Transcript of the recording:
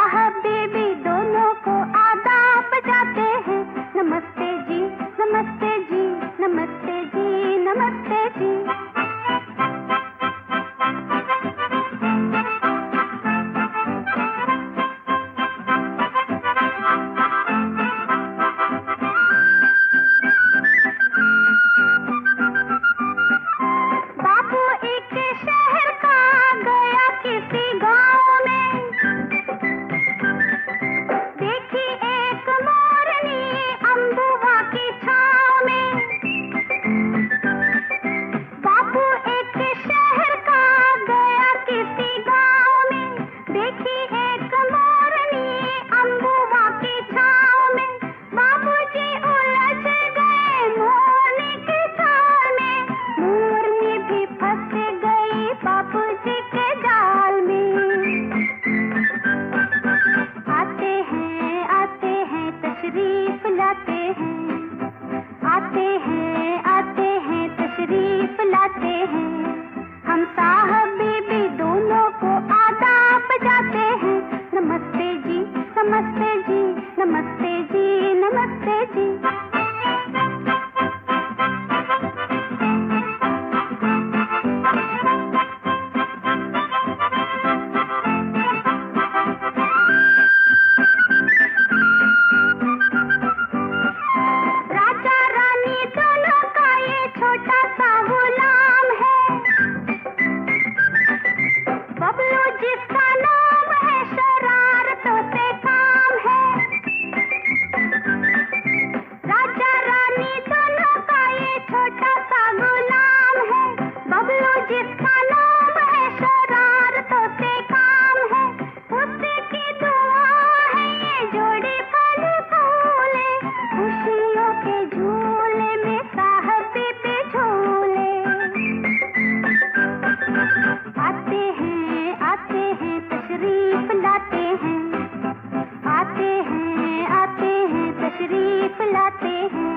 साहब बीबी दोनों को आदाब बजाते हैं। नमस्ते जी, नमस्ते जी, नमस्ते जी, नमस्ते जी। बाबू एक शहर का गया किसी गांव में, देखी एक मोरनी अम्बुआ की छांव में। बाबू एक शहर का गया किसी गांव में, देखी एक मोरनी अम्बुआ की छांव में। बाबूजी उलझ गए मोरनी की चाल में, मोरनी भी फंस गई बाबूजी के जाल में। आते हैं तशरीफ लाते हैं, आते हैं तशरीफ लाते हैं। हम साहब बीबी दोनों को आदाब बजाते हैं। नमस्ते जी, नमस्ते जी, नमस्ते जी, नमस्ते जी। राजा रानी दोनों का ये छोटा सा गुलाम है, बबलू जिसका नाम है शरारतों से काम है। राजा रानी दोनों का ये छोटा सा गुलाम है, बबलू जिसका नाम है शरारतों से काम है। उसकी दुआ है ये जोड़ी फल फूले, खुशियों के झूले में साहब बीबी झूले। आते हैं तशरीफ लाते हैं, आते हैं तशरीफ लाते हैं।